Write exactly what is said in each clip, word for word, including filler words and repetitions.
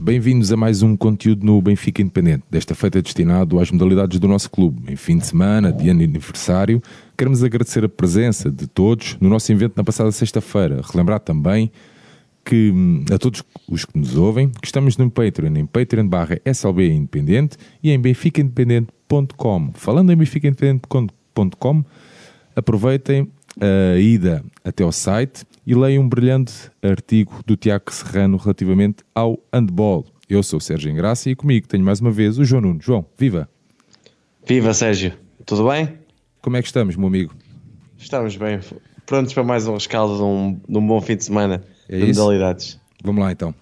Bem-vindos a mais um conteúdo no Benfica Independente, desta feita destinado às modalidades do nosso clube. Em fim de semana, de ano aniversário, queremos agradecer a presença de todos no nosso evento na passada sexta-feira. Relembrar também que a todos os que nos ouvem, que estamos no Patreon, em patreon barra S L B Independente e em benfica independente ponto com. Falando em benfica independente ponto com, aproveitem a ida até ao site e leiam um brilhante artigo do Tiago Serrano relativamente ao handball. Eu sou o Sérgio Engraça e comigo tenho mais uma vez o João Nuno. João, viva! Viva, Sérgio! Tudo bem? Como é que estamos, meu amigo? Estamos bem, prontos para mais um rescaldo de um, de um bom fim de semana é de isso? modalidades. Vamos lá então.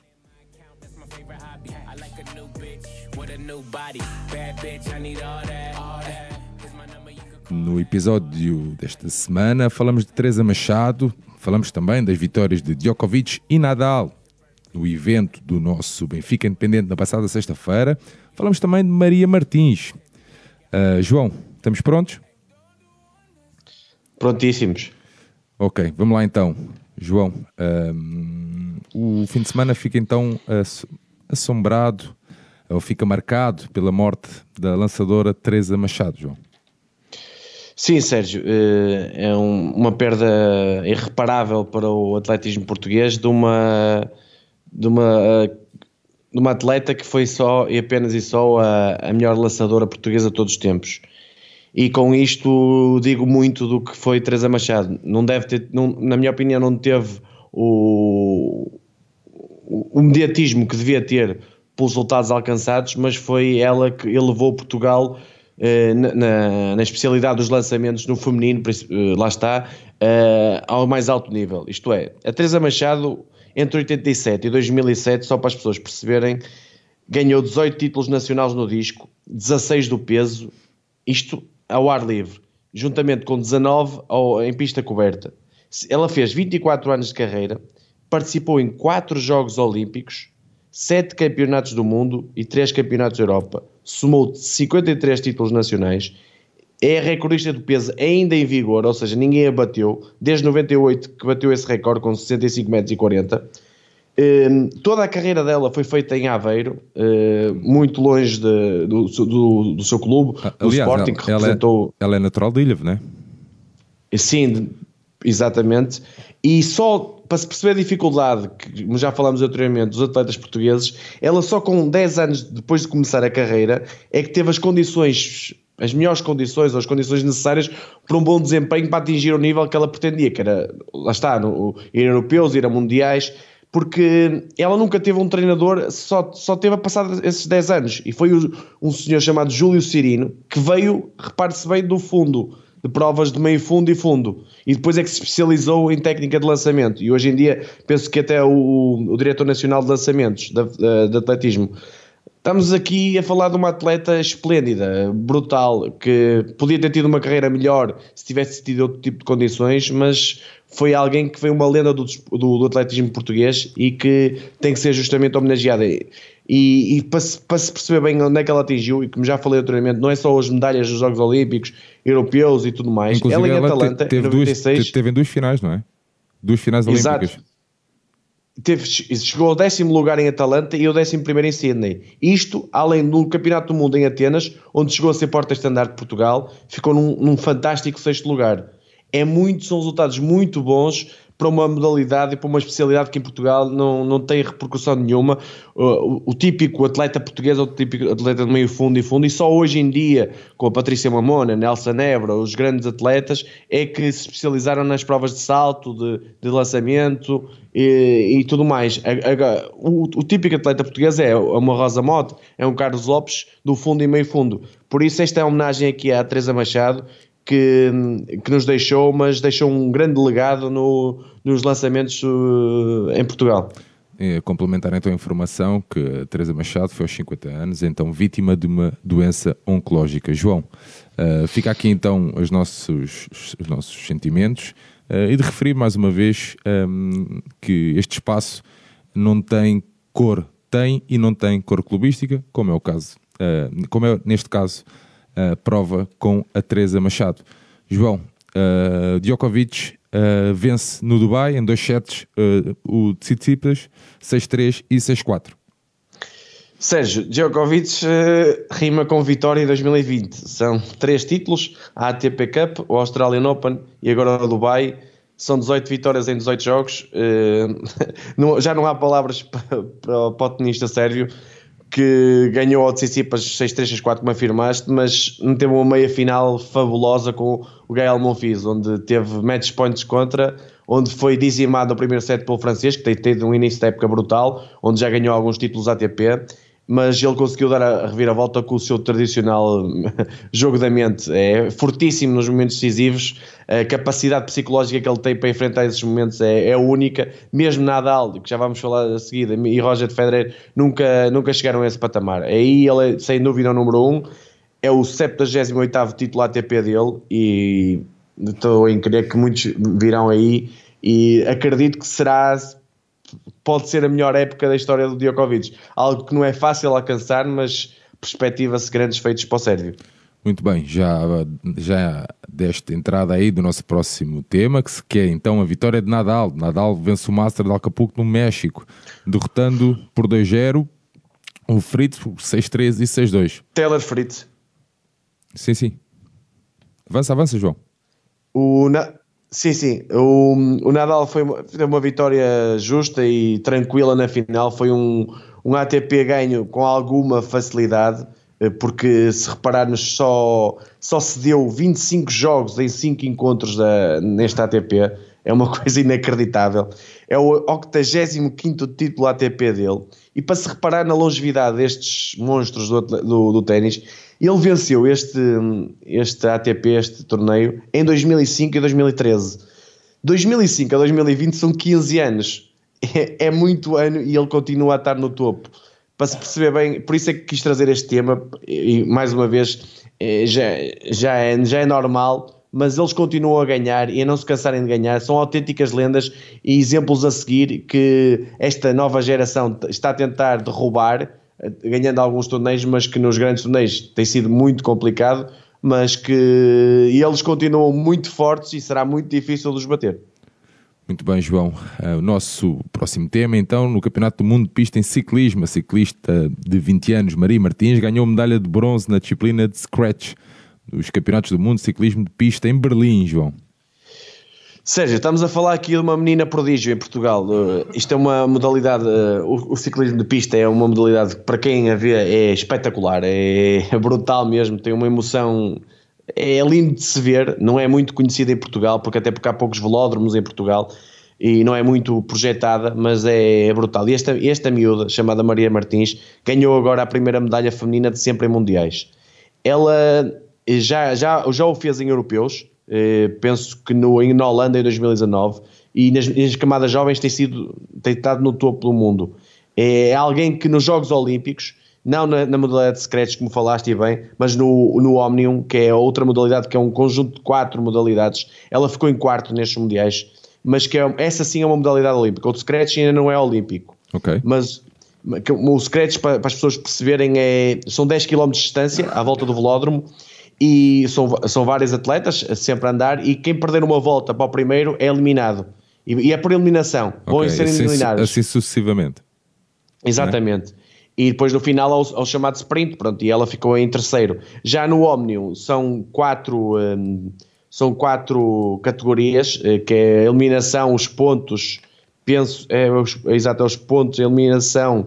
No episódio desta semana falamos de Teresa Machado, falamos também das vitórias de Djokovic e Nadal no evento do nosso Benfica Independente na passada sexta-feira. Falamos também de Maria Martins. Uh, João, estamos prontos? Prontíssimos. Ok, vamos lá então. João, um, o fim de semana fica então assombrado, ou fica marcado pela morte da lançadora Teresa Machado, João. Sim, Sérgio, é uma perda irreparável para o atletismo português de uma, de uma, de uma atleta que foi só e apenas e só a, a melhor lançadora portuguesa de todos os tempos. E com isto digo muito do que foi Teresa Machado. Não deve ter, não, na minha opinião, não teve o, o mediatismo que devia ter pelos resultados alcançados, mas foi ela que elevou Portugal eh, na, na, na especialidade dos lançamentos no feminino, eh, lá está, eh, ao mais alto nível. Isto é, a Teresa Machado, entre oitenta e sete e dois mil e sete, só para as pessoas perceberem, ganhou dezoito títulos nacionais no disco, dezasseis do peso, isto ao ar livre, juntamente com dezanove ao, em pista coberta. Ela fez vinte e quatro anos de carreira, participou em quatro Jogos Olímpicos, sete Campeonatos do Mundo e três Campeonatos da Europa. Somou cinquenta e três títulos nacionais, é a recordista do peso ainda em vigor, ou seja, ninguém a bateu, desde noventa e oito que bateu esse recorde com sessenta e cinco metros e quarenta. Um, toda a carreira dela foi feita em Aveiro, uh, muito longe de, do, do, do seu clube, ah, do aliás, Sporting, ela, que representou... Ela é, ela é natural de Ilhavo, não é? Sim, exatamente. E só para se perceber a dificuldade, que já falámos anteriormente, dos atletas portugueses, ela só com dez anos depois de começar a carreira é que teve as condições... as melhores condições, ou as condições necessárias para um bom desempenho para atingir o nível que ela pretendia, que era, lá está, no, ir a europeus, ir a mundiais... porque ela nunca teve um treinador, só, só teve a passar esses dez anos, e foi o, um senhor chamado Júlio Cirino, que veio, repare-se bem, do fundo, de provas de meio fundo e fundo, e depois é que se especializou em técnica de lançamento, e hoje em dia penso que até o, o diretor nacional de lançamentos, de, de atletismo. Estamos aqui a falar de uma atleta esplêndida, brutal, que podia ter tido uma carreira melhor se tivesse tido outro tipo de condições, mas foi alguém que foi uma lenda do, do, do atletismo português e que tem que ser justamente homenageada. E, e para, se, para se perceber bem onde é que ela atingiu, e como já falei anteriormente, não é só as medalhas dos Jogos Olímpicos, europeus e tudo mais. Inclusive, ela em ela Atalanta, teve, em noventa e seis... duas, teve em duas finais, não é? Duas finais olímpicas. Exato. Teve, chegou ao décimo lugar em Atalanta e ao décimo primeiro em Sydney. Isto, além do Campeonato do Mundo em Atenas, onde chegou a ser porta-estandarte de Portugal, ficou num, num fantástico sexto lugar. É muito, são resultados muito bons para uma modalidade e para uma especialidade que em Portugal não, não tem repercussão nenhuma. O, o, o típico atleta português é o típico atleta de meio fundo e fundo, e só hoje em dia, com a Patrícia Mamona, Nelson Évora, os grandes atletas, é que se especializaram nas provas de salto, de, de lançamento e, e tudo mais. A, a, o, o típico atleta português é uma Rosa Mote, é um Carlos Lopes do fundo e meio fundo. Por isso esta é a homenagem aqui à Teresa Machado, Que, que nos deixou, mas deixou um grande legado no, nos lançamentos uh, em Portugal. É, complementar então a informação que a Teresa Machado foi aos cinquenta anos, então vítima de uma doença oncológica. João, uh, fica aqui então os nossos, os nossos sentimentos uh, e de referir mais uma vez um, que este espaço não tem cor, tem e não tem cor clubística, como é o caso, uh, como é neste caso Uh, prova com a Teresa Machado. João, uh, Djokovic uh, vence no Dubai em dois sets uh, o Tsitsipas seis três e seis quatro. Sérgio, Djokovic uh, rima com vitória em dois mil e vinte. São três títulos, a A T P Cup, o Australian Open e agora o Dubai. São dezoito vitórias em dezoito jogos. Uh, não, já não há palavras para, para, para o tenista Sérgio, que ganhou ao Tsitsipas seis três, seis quatro, como afirmaste, mas teve uma meia final fabulosa com o Gael Monfils, onde teve match points contra, onde foi dizimado no primeiro set pelo francês, que tem tido um início de época brutal, onde já ganhou alguns títulos A T P, mas ele conseguiu dar a reviravolta com o seu tradicional jogo da mente. É fortíssimo nos momentos decisivos, a capacidade psicológica que ele tem para enfrentar esses momentos é, é única. Mesmo Nadal, que já vamos falar a seguir, e Roger Federer nunca, nunca chegaram a esse patamar. Aí ele é sem dúvida o número um, é o septuagésimo oitavo título A T P dele e estou em crer que muitos virão aí e acredito que será... pode ser a melhor época da história do Djokovic. Algo que não é fácil alcançar, mas perspectiva-se grandes feitos para o Sérvio. Muito bem, já, já deste entrada aí do nosso próximo tema, que se quer então a vitória de Nadal. Nadal vence o Master de Acapulco no México, derrotando por dois zero o Fritz por seis três e seis dois. Taylor Fritz. Sim, sim. Avança, avança, João. O... Na... Sim, sim. O, o Nadal foi uma, foi uma vitória justa e tranquila na final. Foi um, um A T P ganho com alguma facilidade, porque se repararmos só, só se deu vinte e cinco jogos em cinco encontros da, neste A T P. É uma coisa inacreditável. É o octogésimo quinto título A T P dele. E para se reparar na longevidade destes monstros do, do, do ténis, ele venceu este, este A T P, este torneio, em dois mil e cinco e dois mil e treze. dois mil e cinco a dois mil e vinte são quinze anos. É, é muito ano e ele continua a estar no topo. Para se perceber bem, por isso é que quis trazer este tema, e mais uma vez, já, já, é, já é normal, mas eles continuam a ganhar e a não se cansarem de ganhar. São autênticas lendas e exemplos a seguir que esta nova geração está a tentar derrubar, ganhando alguns torneios, mas que nos grandes torneios tem sido muito complicado, mas que eles continuam muito fortes e será muito difícil de os bater. Muito bem, João. O nosso próximo tema, então, no Campeonato do Mundo de Pista em Ciclismo, a ciclista de vinte anos, Maria Martins, ganhou medalha de bronze na disciplina de Scratch dos Campeonatos do Mundo de Ciclismo de Pista em Berlim, João. Sérgio, estamos a falar aqui de uma menina prodígio em Portugal. Uh, isto é uma modalidade, uh, o, o ciclismo de pista é uma modalidade que para quem a vê é espetacular, é, é brutal mesmo, tem uma emoção, é lindo de se ver, não é muito conhecida em Portugal, porque até porque há poucos velódromos em Portugal e não é muito projetada, mas é, é brutal. E esta, esta miúda, chamada Maria Martins, ganhou agora a primeira medalha feminina de sempre em mundiais. Ela já, já, já o fez em europeus, Uh, penso que no, na Holanda em dois mil e dezanove, e nas, nas camadas jovens tem, sido, tem estado no topo do mundo. É alguém que nos Jogos Olímpicos, não na, na modalidade de secretos como falaste bem, mas no, no Omnium, que é outra modalidade, que é um conjunto de quatro modalidades, ela ficou em quarto nestes mundiais, mas que é, essa sim é uma modalidade olímpica. O de secretos ainda não é olímpico, okay. Mas o secretos, para, para as pessoas perceberem, é, são dez quilómetros de distância à volta do velódromo. E são, são vários atletas sempre a andar, e quem perder uma volta para o primeiro é eliminado. E, e é por eliminação. Okay. Vão ser assim, eliminados. Assim sucessivamente. Exatamente. É? E depois no final ao, ao chamado sprint, pronto, e ela ficou em terceiro. Já no Omnium são quatro, um, são quatro categorias, que é a eliminação, os pontos, penso, é, os, é exato, os pontos, a eliminação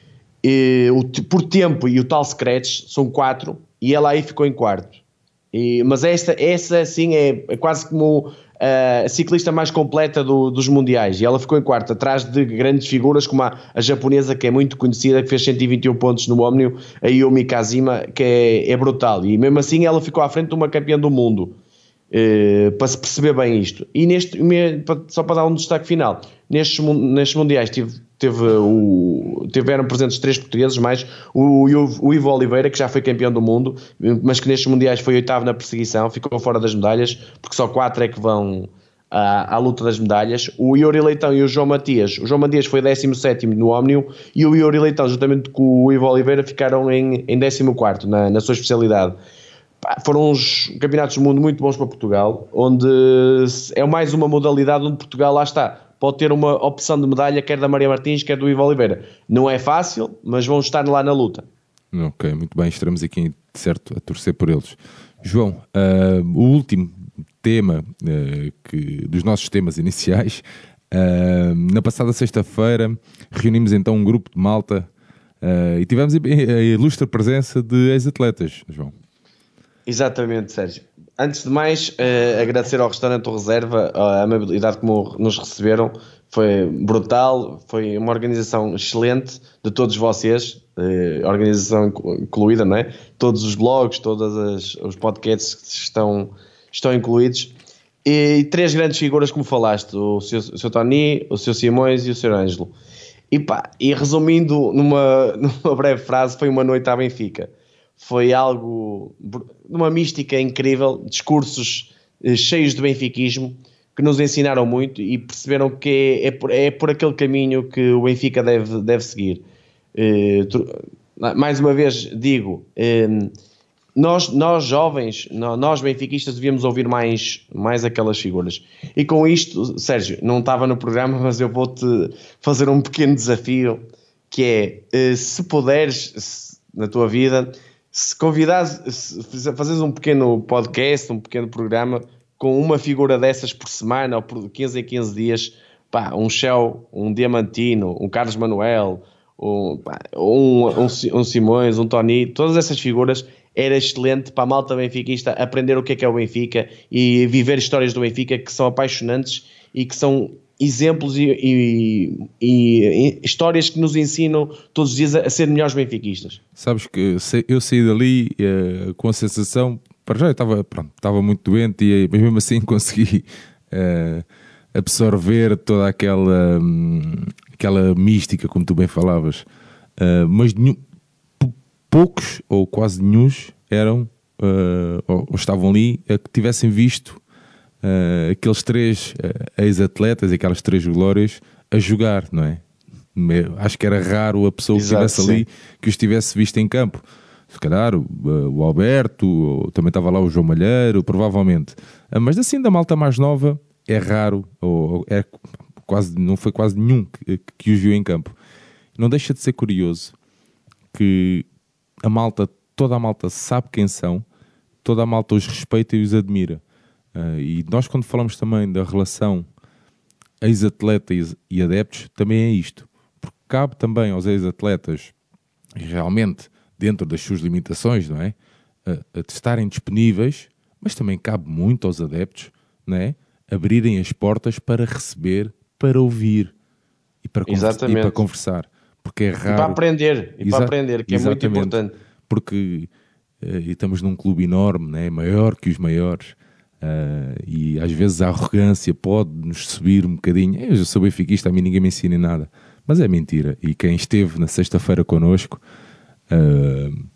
e, o, por tempo e o tal scratch, são quatro, e ela aí ficou em quarto. E, mas esta, essa sim é, é quase como uh, a ciclista mais completa do, dos mundiais, e ela ficou em quarto, atrás de grandes figuras como a, a japonesa, que é muito conhecida, que fez cento e vinte e um pontos no Omnium, a Yumi Kazima, que é, é brutal, e mesmo assim ela ficou à frente de uma campeã do mundo, uh, para se perceber bem isto. E neste, só para dar um destaque final, nestes, nestes mundiais tive Teve o, tiveram presentes três portugueses, mais o, o Ivo Oliveira, que já foi campeão do mundo, mas que nestes mundiais foi oitavo na perseguição, ficou fora das medalhas, porque só quatro é que vão à, à luta das medalhas. O Yuri Leitão e o João Matias, o João Matias foi décimo sétimo no Omnium, e o Yuri Leitão, juntamente com o Ivo Oliveira, ficaram em, em décimo quarto na, na sua especialidade. Foram uns campeonatos do mundo muito bons para Portugal, onde é mais uma modalidade onde Portugal lá está, pode ter uma opção de medalha, quer da Maria Martins, quer do Ivo Oliveira. Não é fácil, mas vão estar lá na luta. Ok, muito bem, estaremos aqui, certo, a torcer por eles. João, uh, o último tema uh, que, dos nossos temas iniciais, uh, na passada sexta-feira reunimos então um grupo de malta uh, e tivemos a, a ilustre presença de ex-atletas, João. Exatamente, Sérgio. Antes de mais, uh, agradecer ao restaurante O Reserva a amabilidade como nos receberam. Foi brutal, foi uma organização excelente de todos vocês, uh, organização incluída, não é? Todos os blogs, todos as, os podcasts que estão, estão incluídos. E, e três grandes figuras, como falaste, o seu, o seu Tony, o seu Simões e o seu Ângelo. E, pá, e resumindo numa, numa breve frase, foi uma noite à Benfica. Foi algo, uma mística incrível, discursos eh, cheios de benfiquismo, que nos ensinaram muito e perceberam que é, é, por, é por aquele caminho que o Benfica deve, deve seguir. Eh, tu, mais uma vez digo, eh, nós, nós jovens, nós benfiquistas devíamos ouvir mais, mais aquelas figuras. E com isto, Sérgio, não estava no programa, mas eu vou-te fazer um pequeno desafio, que é, eh, se puderes, se, na tua vida... Se convidares, se fazes um pequeno podcast, um pequeno programa com uma figura dessas por semana ou por quinze em quinze dias, pá, um Shell, um Diamantino, um Carlos Manuel, um, pá, um, um, um Simões, um Tony, todas essas figuras, era excelente para a malta benfiquista aprender o que é que é o Benfica e viver histórias do Benfica que são apaixonantes e que são exemplos e, e, e histórias que nos ensinam todos os dias a, a ser melhores benfiquistas. Sabes que eu saí dali uh, com a sensação, para já eu estava, pronto, estava muito doente, e, mas mesmo assim consegui uh, absorver toda aquela, um, aquela mística, como tu bem falavas, uh, mas nenhum, poucos ou quase nenhuns eram uh, ou, ou estavam ali a que tivessem visto Uh, aqueles três uh, ex-atletas e aquelas três glórias a jogar, não é? Acho que era raro a pessoa que Exato, estivesse ali sim. que os tivesse visto em campo. Se calhar o, o Alberto, ou, também estava lá o João Malheiro, provavelmente. Uh, mas assim, da malta mais nova, é raro, ou, ou é quase, não foi quase nenhum que, que os viu em campo. Não deixa de ser curioso que a malta, toda a malta sabe quem são, toda a malta os respeita e os admira. Uh, e nós, quando falamos também da relação ex-atleta e adeptos, também é isto. Porque cabe também aos ex-atletas, realmente, dentro das suas limitações, não é? Uh, de estarem disponíveis, mas também cabe muito aos adeptos, não é? Abrirem as portas para receber, para ouvir e para, conversa, e para conversar. Porque é raro. E para aprender, e Exa- para aprender, que é muito exatamente. importante. Porque uh, e estamos num clube enorme, não é? Maior que os maiores. Uh, e às vezes a arrogância pode-nos subir um bocadinho. Eu já sou benfiquista, a mim ninguém me ensina nada, mas é mentira. E quem esteve na sexta-feira connosco uh,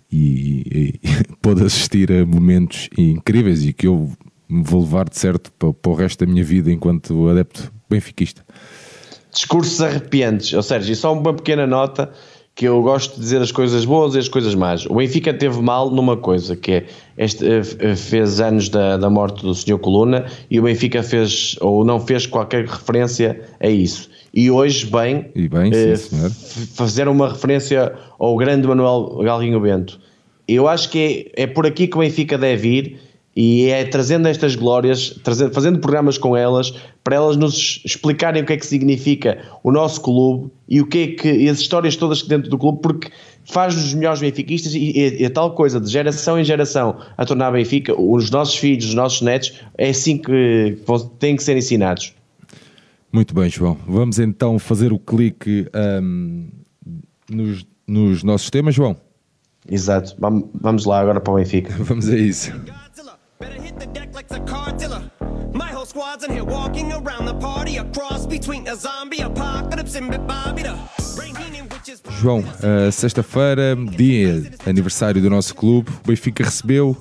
e, e pôde assistir a momentos incríveis e que eu me vou levar de certo para, para o resto da minha vida enquanto adepto benfiquista. Discursos arrepiantes, ou seja, e só uma pequena nota, que eu gosto de dizer as coisas boas e as coisas más. O Benfica teve mal numa coisa, que é, este, fez anos da, da morte do senhor Coluna e o Benfica fez, ou não fez qualquer referência a isso. E hoje, bem, e bem eh, sim, senhor. fazer uma referência ao grande Manuel Galrinho Bento. Eu acho que é, é por aqui que o Benfica deve ir, e é trazendo estas glórias, trazendo, fazendo programas com elas, para elas nos explicarem o que é que significa o nosso clube e o que é que, e as histórias todas dentro do clube, porque faz-nos os melhores benfiquistas e, e, e a tal coisa de geração em geração a tornar Benfica, os nossos filhos, os nossos netos, é assim que têm que ser ensinados. Muito bem, João. Vamos então fazer o clique um, nos, nos nossos temas, João? Exato. Vamos, vamos lá agora para o Benfica. Vamos a isso. Better hit the deck like the Cardilla. My whole squad's in here walking around the party. A cross between a zombie apocalypse and Bobby the brain healing witches. João, uh, sexta-feira, dia aniversário do nosso clube, o Benfica recebeu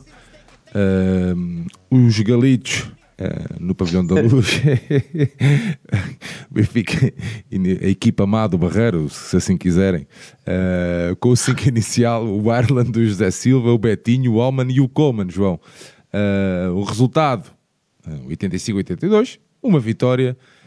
uh, os Galitos uh, no Pavilhão da Luz. Benfica, a equipa amada do Barreiro, se assim quiserem, uh, com o cinco inicial, o Ireland, o José Silva, o Betinho, o Alman e o Coleman, João. Uh, o resultado, uh, oitenta e cinco a oitenta e dois, uma vitória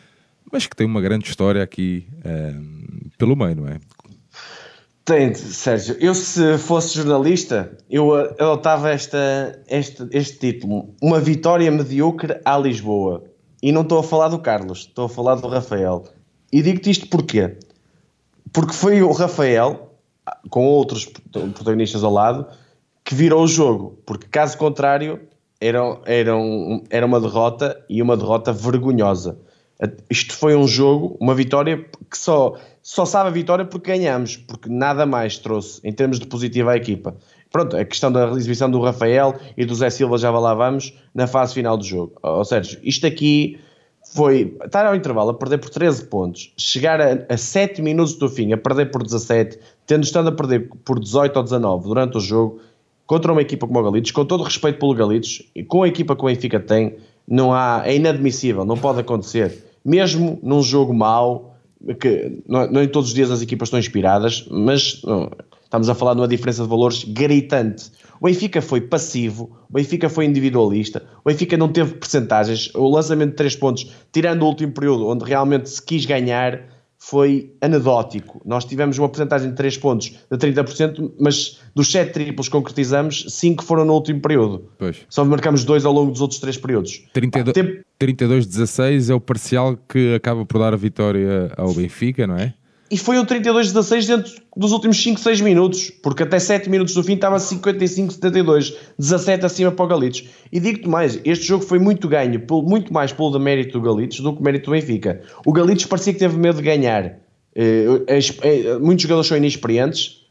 mas que tem uma grande história aqui uh, pelo meio, não é? Tem, Sérgio. Eu, se fosse jornalista, eu adotava esta, este, este título: uma vitória medíocre à Lisboa. E não estou a falar do Carlos, estou a falar do Rafael. E digo-te isto porquê? Porque foi o Rafael, com outros protagonistas ao lado, que virou o jogo. Porque, caso contrário, era, era, um, era uma derrota, e uma derrota vergonhosa. Isto foi um jogo, uma vitória que só, só sabe a vitória porque ganhamos, porque nada mais trouxe em termos de positivo à equipa. Pronto, a questão da exibição do Rafael e do Zé Silva já lá vamos na fase final do jogo. Ou seja, isto aqui foi estar ao intervalo a perder por treze pontos, chegar a, a sete minutos do fim a perder por dezassete, tendo estado a perder por dezoito ou dezanove durante o jogo, contra uma equipa como o Galitos, com todo o respeito pelo Galitos, e com a equipa que o Benfica tem, não há, é inadmissível, não pode acontecer. Mesmo num jogo mau, que não, não em todos os dias as equipas estão inspiradas, mas não, estamos a falar de uma diferença de valores gritante. O Benfica foi passivo, o Benfica foi individualista, o Benfica não teve percentagens, o lançamento de três pontos, tirando o último período, onde realmente se quis ganhar, foi anedótico. Nós tivemos uma percentagem de três pontos de trinta por cento, mas dos sete triplos que concretizamos, cinco foram no último período. Pois. Só marcamos dois ao longo dos outros três períodos. trinta e dois, Tem... trinta e dois a dezasseis é o parcial que acaba por dar a vitória ao Benfica, não é? E foi um trinta e dois a dezasseis dentro dos últimos cinco, seis minutos, porque até sete minutos do fim estava cinquenta e cinco a setenta e dois, dezassete acima para o Galitos. E digo-te mais, este jogo foi muito ganho, muito mais pelo mérito do Galitos do que mérito do Benfica. O Galitos parecia que teve medo de ganhar. Muitos jogadores são inexperientes,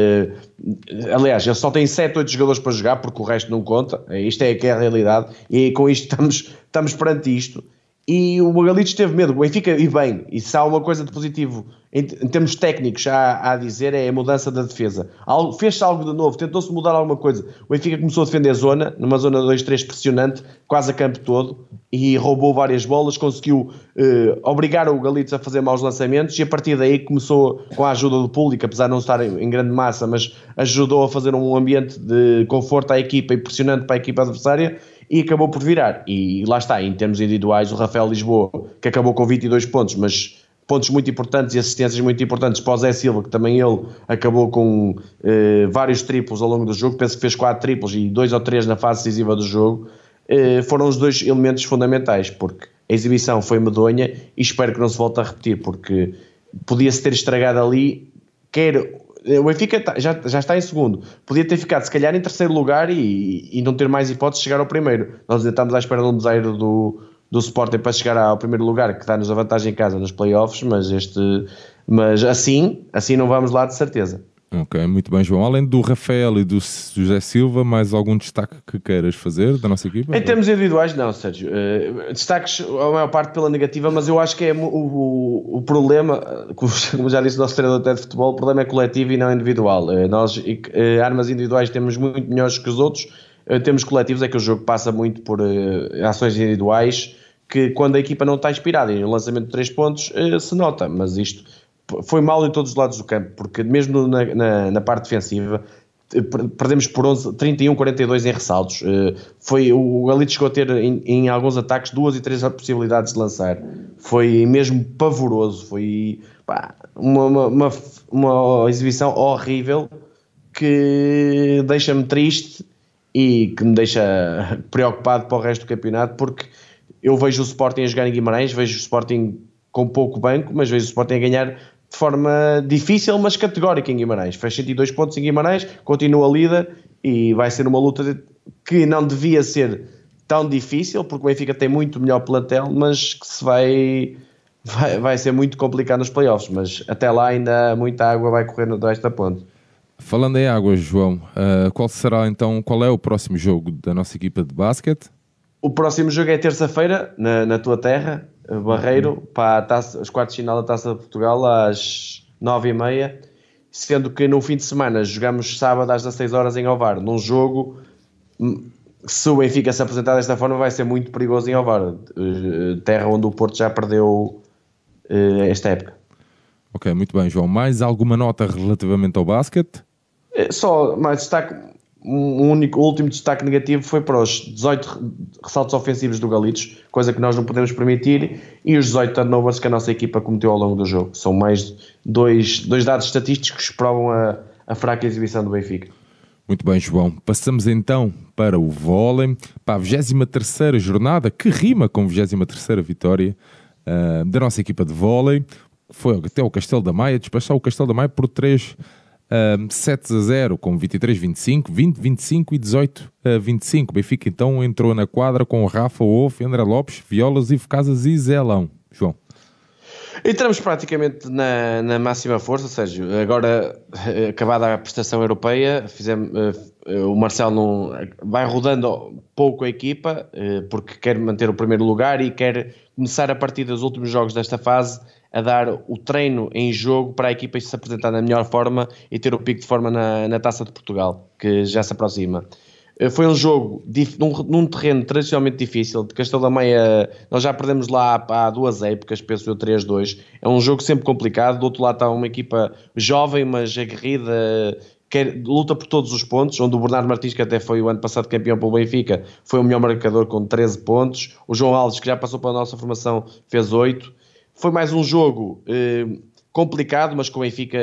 aliás, ele só tem sete, oito jogadores para jogar, porque o resto não conta. Isto é que é a realidade, e com isto estamos, estamos perante isto. E o Galitos teve medo, o Benfica, e bem, e se há uma coisa de positivo em, em termos técnicos a, a dizer, é a mudança da defesa. Fez-se algo de novo, tentou-se mudar alguma coisa. O Benfica começou a defender a zona, numa zona dois três pressionante, quase a campo todo, e roubou várias bolas, conseguiu eh, obrigar o Galitos a fazer maus lançamentos, e a partir daí começou, com a ajuda do público, apesar de não estar em, em grande massa, mas ajudou a fazer um ambiente de conforto à equipa e pressionante para a equipa adversária, e acabou por virar. E lá está, em termos individuais, o Rafael Lisboa, que acabou com vinte e dois pontos, mas pontos muito importantes e assistências muito importantes para o Zé Silva, que também ele acabou com eh, vários triplos ao longo do jogo, penso que fez quatro triplos e dois ou três na fase decisiva do jogo, eh, foram os dois elementos fundamentais, porque a exibição foi medonha e espero que não se volte a repetir, porque podia-se ter estragado ali, quer... O Benfica já, já está em segundo, podia ter ficado se calhar em terceiro lugar e, e não ter mais hipótese de chegar ao primeiro. Nós ainda estamos à espera de um desaire do, do Sporting para chegar ao primeiro lugar, que dá-nos a vantagem em casa nos playoffs, mas, este, mas assim, assim não vamos lá de certeza. Ok, muito bem, João. Além do Rafael e do José Silva, mais algum destaque que queiras fazer da nossa equipa? Em termos individuais, não, Sérgio. Uh, destaques, a maior parte pela negativa, mas eu acho que é o, o, o problema, como já disse o nosso treinador até de futebol, o problema é coletivo e não individual. Uh, nós, uh, armas individuais, temos muito melhores que os outros. Uh, temos coletivos, é que o jogo passa muito por uh, ações individuais, que quando a equipa não está inspirada e o lançamento de três pontos uh, se nota, mas isto foi mal em todos os lados do campo, porque mesmo na, na, na parte defensiva perdemos por onze, trinta e um a quarenta e dois em ressaltos. Foi, o Galitos chegou a ter em, em alguns ataques duas e três possibilidades de lançar. Foi mesmo pavoroso, foi pá, uma, uma, uma, uma exibição horrível que deixa-me triste e que me deixa preocupado para o resto do campeonato, porque eu vejo o Sporting a jogar em Guimarães, vejo o Sporting com pouco banco, mas vejo o Sporting a ganhar de forma difícil, mas categórica em Guimarães. Fez cento e dois pontos em Guimarães, continua líder e vai ser uma luta de, que não devia ser tão difícil, porque o Benfica tem muito melhor plantel, mas que se vai, vai, vai ser muito complicado nos playoffs, mas até lá ainda muita água vai correr no desta ponte. Falando em água, João, uh, qual será então, qual é o próximo jogo da nossa equipa de basquete? O próximo jogo é terça-feira, na, na tua terra, Barreiro, para a taça, os quartos de final da Taça de Portugal às nove e meia, sendo que no fim de semana jogamos sábado às dezasseis horas em Ovar, num jogo, se o Benfica se apresentar desta forma vai ser muito perigoso em Ovar, terra onde o Porto já perdeu esta época. Ok, muito bem, João. Mais alguma nota relativamente ao basquete? Só mais destaque, um único, o último destaque negativo foi para os dezoito ressaltos ofensivos do Galitos, coisa que nós não podemos permitir, e os dezoito turnovers que a nossa equipa cometeu ao longo do jogo. São mais dois, dois dados estatísticos que provam a, a fraca exibição do Benfica. Muito bem, João. Passamos então para o vôlei, para a vigésima terceira jornada, que rima com a vigésima terceira vitória uh, da nossa equipa de vôlei. Foi até o Castelo da Maia, despachar o Castelo da Maia por três uh, sets a zero, com vinte e três a vinte e cinco, vinte a vinte e cinco e dezoito a vinte e cinco. O Benfica então entrou na quadra com o Rafa, Wolf, André Lopes, Violas, Ivo Casas e Zelão. João. Entramos praticamente na, na máxima força, Sérgio. Agora, acabada a prestação europeia, fizemos, uh, o Marcelo não, vai rodando pouco a equipa, uh, porque quer manter o primeiro lugar e quer começar a partir dos últimos jogos desta fase a dar o treino em jogo para a equipa se apresentar na melhor forma e ter o pico de forma na, na Taça de Portugal, que já se aproxima. Foi um jogo dif, num, num terreno tradicionalmente difícil. De Castelo da Maia, nós já perdemos lá há, há duas épocas, penso eu, três a dois. É um jogo sempre complicado. Do outro lado está uma equipa jovem, mas aguerrida, que luta por todos os pontos, onde o Bernardo Martins, que até foi o ano passado campeão pelo Benfica, foi o melhor marcador com treze pontos. O João Alves, que já passou pela nossa formação, fez oito. Foi mais um jogo eh, complicado, mas com o Benfica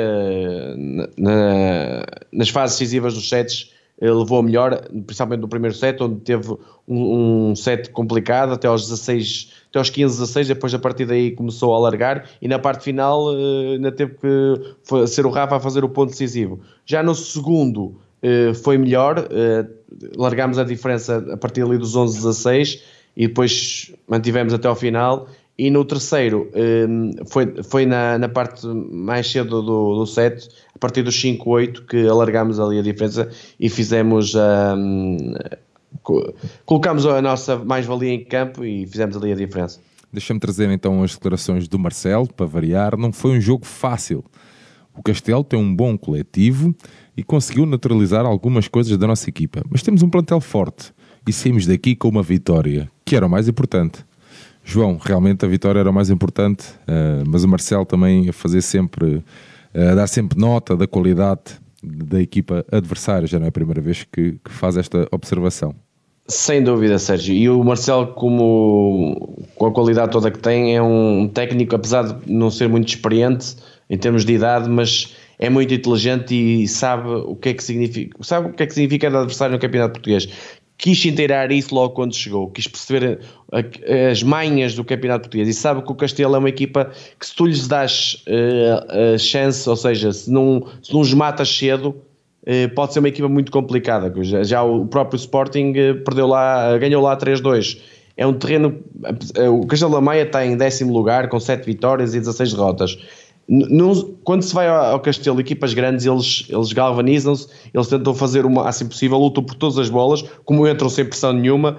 na, na, nas fases decisivas dos sets levou a melhor, principalmente no primeiro set, onde teve um, um set complicado até aos dezasseis, até aos quinze a dezasseis, depois a partir daí começou a alargar e na parte final ainda teve que ser o Rafa a fazer o ponto decisivo. Já no segundo foi melhor, largámos a diferença a partir ali dos onze a dezasseis e depois mantivemos até ao final. E no terceiro, foi, foi na, na parte mais cedo do, do set, a partir dos cinco a oito, que alargámos ali a diferença e fizemos, um, colocámos a nossa mais-valia em campo e fizemos ali a diferença. Deixa-me trazer então as declarações do Marcelo, para variar. Não foi um jogo fácil. O Castelo tem um bom coletivo e conseguiu naturalizar algumas coisas da nossa equipa. Mas temos um plantel forte e saímos daqui com uma vitória, que era o mais importante. João, realmente a vitória era o mais importante, uh, mas o Marcelo também a fazer sempre, uh, a dar sempre nota da qualidade da equipa adversária. Já não é a primeira vez que, que faz esta observação. Sem dúvida, Sérgio. E o Marcelo, como, com a qualidade toda que tem, é um técnico, apesar de não ser muito experiente em termos de idade, mas é muito inteligente e sabe o que é que significa, sabe o que é que significa cada adversário no Campeonato Português. Quis inteirar isso logo quando chegou, quis perceber a, as manhas do Campeonato Português e sabe que o Castelo é uma equipa que, se tu lhes dás uh, a chance, ou seja, se não, se não os matas cedo, uh, pode ser uma equipa muito complicada. Já, já o próprio Sporting uh, perdeu lá, uh, ganhou lá três a dois. É um terreno, uh, o Castelo da Maia está em décimo lugar com sete vitórias e dezasseis derrotas. Não, quando se vai ao Castelo, equipas grandes, eles, eles galvanizam-se, eles tentam fazer o máximo possível, lutam por todas as bolas, como entram sem pressão nenhuma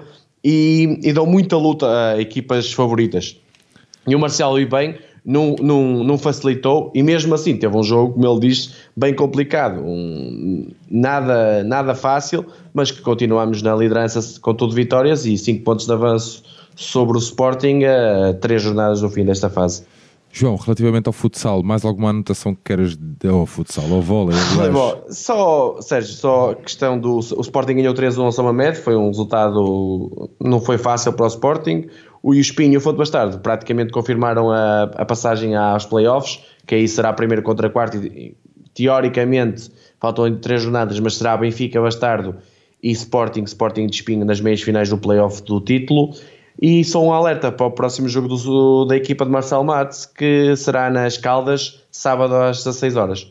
e, e dão muita luta a equipas favoritas. E o Marcelo, e bem, não, não, não facilitou e mesmo assim teve um jogo, como ele diz, bem complicado, um, nada, nada fácil, mas que continuamos na liderança com tudo vitórias e cinco pontos de avanço sobre o Sporting a três jornadas do fim desta fase. João, relativamente ao futsal, mais alguma anotação que queres ao futsal, ao vôlei? Bom, só, Sérgio, só questão do... O Sporting ganhou três a um ao São Mamede, foi um resultado... Não foi fácil para o Sporting. O Espinho e o Fonte Bastardo praticamente confirmaram a, a passagem aos playoffs, que aí será primeiro contra quarto e, teoricamente, faltam três jornadas, mas será Benfica, Bastardo e Sporting, Sporting de Espinho nas meias finais do playoff do título. E só um alerta para o próximo jogo do, da equipa de Marcelo Matos, que será nas Caldas, sábado às dezasseis horas.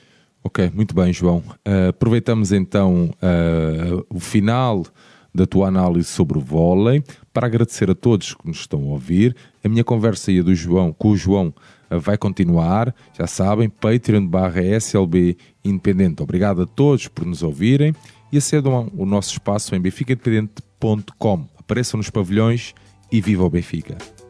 Ok, muito bem, João. Uh, aproveitamos então uh, o final da tua análise sobre o vôlei para agradecer a todos que nos estão a ouvir. A minha conversa e a do João, com o João uh, vai continuar. Já sabem, Patreon barra S L B Independente. Obrigado a todos por nos ouvirem e acedam ao nosso espaço em benfica independente ponto com. Apareçam nos pavilhões e viva o Benfica!